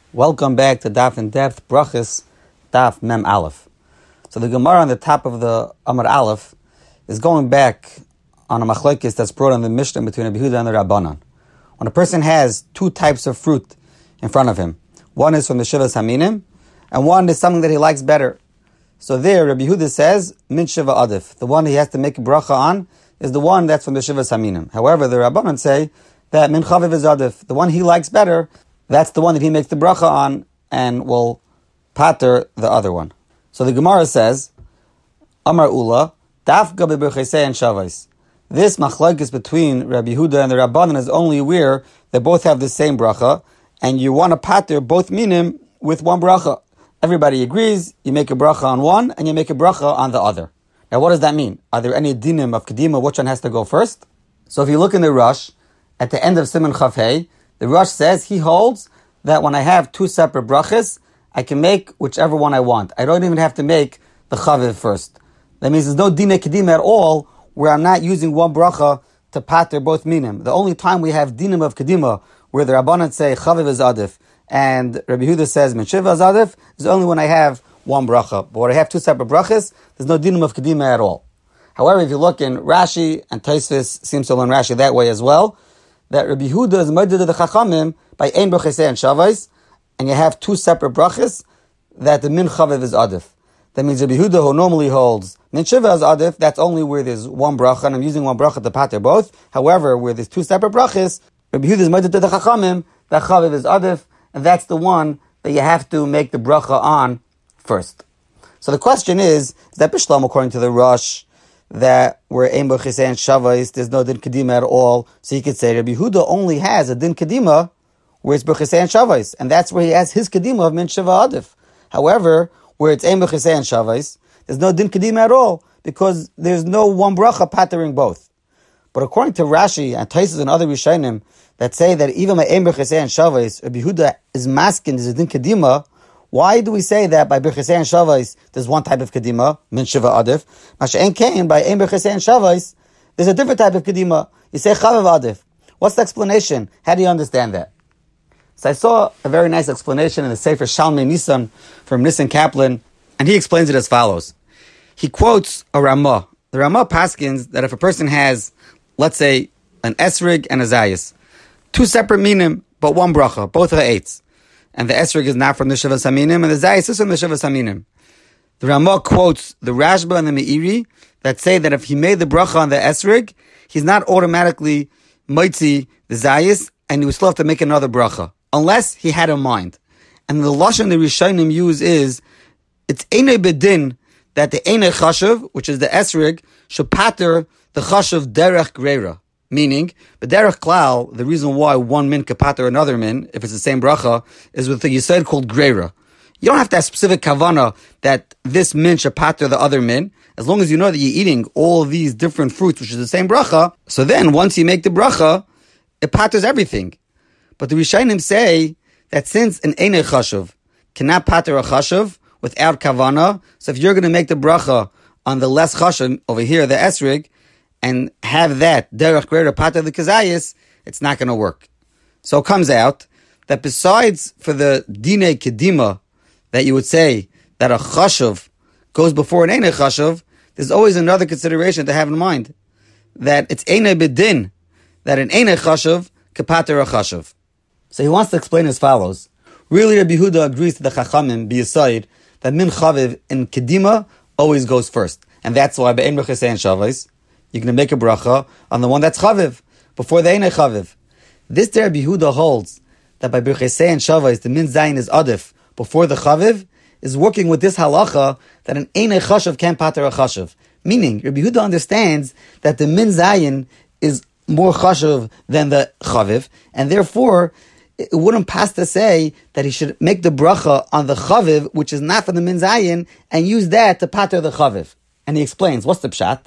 Welcome back to Daf in Depth, Brachas, Daf Mem Aleph. So the Gemara on the top of the Amar Aleph is going back on a machlokes that's brought in the Mishnah between Rabbi Yehuda and the Rabbanan. When a person has two types of fruit in front of him, one is from the Shivas Haminim, and one is something that he likes better. So there, Rabbi Yehuda says, Min Shiva Adif. The one he has to make a bracha on is the one that's from the Shivas Haminim. However, the Rabbanan say that Min Chaviv is Adif. The one he likes better, that's the one that he makes the bracha on and will pater the other one. So the Gemara says, Amar Ula, Dafka be'berchesei and Shavais. This machlokes between Rabbi Yehuda and the Rabbanan is only where they both have the same bracha, and you want to pater both minim with one bracha. Everybody agrees, you make a bracha on one, and you make a bracha on the other. Now what does that mean? Are there any dinim of kedima, which one has to go first? So if you look in the Rush, at the end of Siman Chaf Hei, the Rush says he holds that when I have two separate brachas, I can make whichever one I want. I don't even have to make the chaviv first. That means there's no dina kedima at all where I'm not using one bracha to pater both minim. The only time we have dinim of kedima where the Rabbanan say chaviv is adif and Rabbi Yehuda says min shiva is adif is only when I have one bracha. But when I have two separate brachas, there's no dinim of kedima at all. However, if you look in Rashi, and Tosfos seems to learn Rashi that way as well, that Rabbi Yehuda is murdered to the Chachamim by ein brachesei and Shavais, and you have two separate brachas, that the min chaviv is adif. That means Rabbi Yehuda, who normally holds min shiva is adif, that's only where there's one bracha, and I'm using one bracha to pater both. However, where there's two separate brachas, Rabbi Yehuda is murdered to the Chachamim, that chaviv is adif, and that's the one that you have to make the bracha on first. So the question is that Bishlam, according to the Rush, that where ein brachesei and Shavais, there's no din kedima at all. So you could say Rabbi Yehuda only has a din kedima where it's brachesei and Shavais, and that's where he has his kedima of min shiva adif. However, where it's ein brachesei and Shavais, there's no din kedima at all because there's no one bracha patering both. But according to Rashi and Tosfos and other Rishonim that say that even by ein brachesei and Shavais, Rabbi Yehuda is masking there's a din kedima. Why do we say that by brachesei and Shavais there's one type of kedima, min shiva adif? Masha'en kain by ein brachesei and Shavais there's a different type of kedima. You say chaviv adif. What's the explanation? How do you understand that? So I saw a very nice explanation in the Sefer Shalmei Nisan from Nissen Kaplan, and he explains it as follows. He quotes a Ramah. The Ramah paskins that if a person has, let's say, an esrig and a zayis, two separate minim, but one bracha, both are eights. And the esrig is not from the Shivas Haminim, and the zayis is from the Shivas Haminim. The Ramah quotes the Rashba and the Meiri that say that if he made the bracha on the esrig, he's not automatically mitzi the zayis, and he would still have to make another bracha, unless he had a mind. And the lashon the Rishonim use is, it's einay bedin that the einay chashav, which is the esrig, should pater the chashav derech greira. Meaning, the derech klal, the reason why one min can pater another min, if it's the same bracha, is with the yisod called greira. You don't have to have specific kavana that this min should pater the other min, as long as you know that you're eating all of these different fruits, which is the same bracha. So then, once you make the bracha, it paters everything. But the Rishonim say that since an einay chashav cannot pater a chashav without kavana, so if you're going to make the bracha on the less chashav, over here, the esrig, and have that derech greater pater the kazayis, it's not going to work. So it comes out that besides for the dine kedima, that you would say that a chashav goes before an einay chashav, there's always another consideration to have in mind, that it's einay bedin, that an einay chashav can pater a chashav. So he wants to explain as follows. Really, Rabbi Yehuda agrees to the Chachamim, b'yesod, that min chaviv in kedima always goes first. And that's why by ein brachesei and Shavais, you're going to make a bracha on the one that's chaviv, before the einay chaviv. This Rabbi Yehuda holds that by brachesei and Shavais, the min zayin is adif, before the chaviv, is working with this halacha that an einay chashav can't pater a chashav. Meaning, Rabbi Yehuda understands that the min zayin is more chashav than the chaviv, and therefore, it wouldn't pass to say that he should make the bracha on the chaviv, which is not from the min zayin, and use that to pater the chaviv. And he explains, what's the pshat?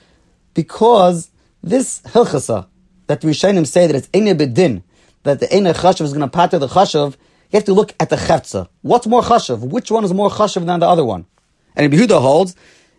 Because this hilchasa, that the Rishonim say that it's einay bedin, that the einay chashav is going to pater the chashav, you have to look at the chefza. What's more chashav? Which one is more chashav than the other one? And Rabbi Yehuda holds,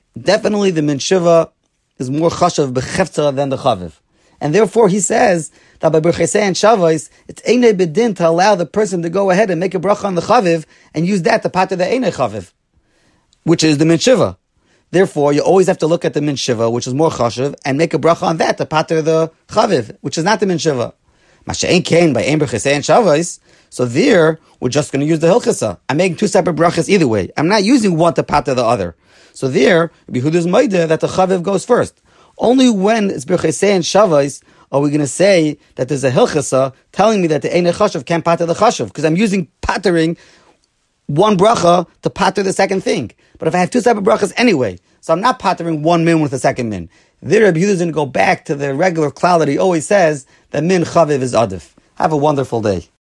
definitely the min shiva is more chashav b'chefza than the chaviv. And therefore he says that by Birchesei and Shavos, it's Einei Bedin to allow the person to go ahead and make a bracha on the Chaviv and use that to pater the Einei Chaviv, which is the Min Shiva. Therefore, you always have to look at the Min Shiva, which is more Chashiv, and make a bracha on that to pater the Chaviv, which is not the Min Shiva. Masha'en Kain by Ein Birchesei and Shavos, so there, we're just going to use the Hilchasa. I'm making two separate brachas either way. I'm not using one to pater the other. So there, Yehuda's Maida that the Chaviv goes first. Only when it's Birchesei and Shavos are we going to say that there's a Hilchasa telling me that the Einei Chashiv can't pater the Chashiv, because I'm using patering one bracha to pater the second thing. But if I have two separate brachas anyway, so I'm not patering one min with the second min. There, Rabbi Yehuda is going to go back to the regular cloud that he always says that min chaviv is adif. Have a wonderful day.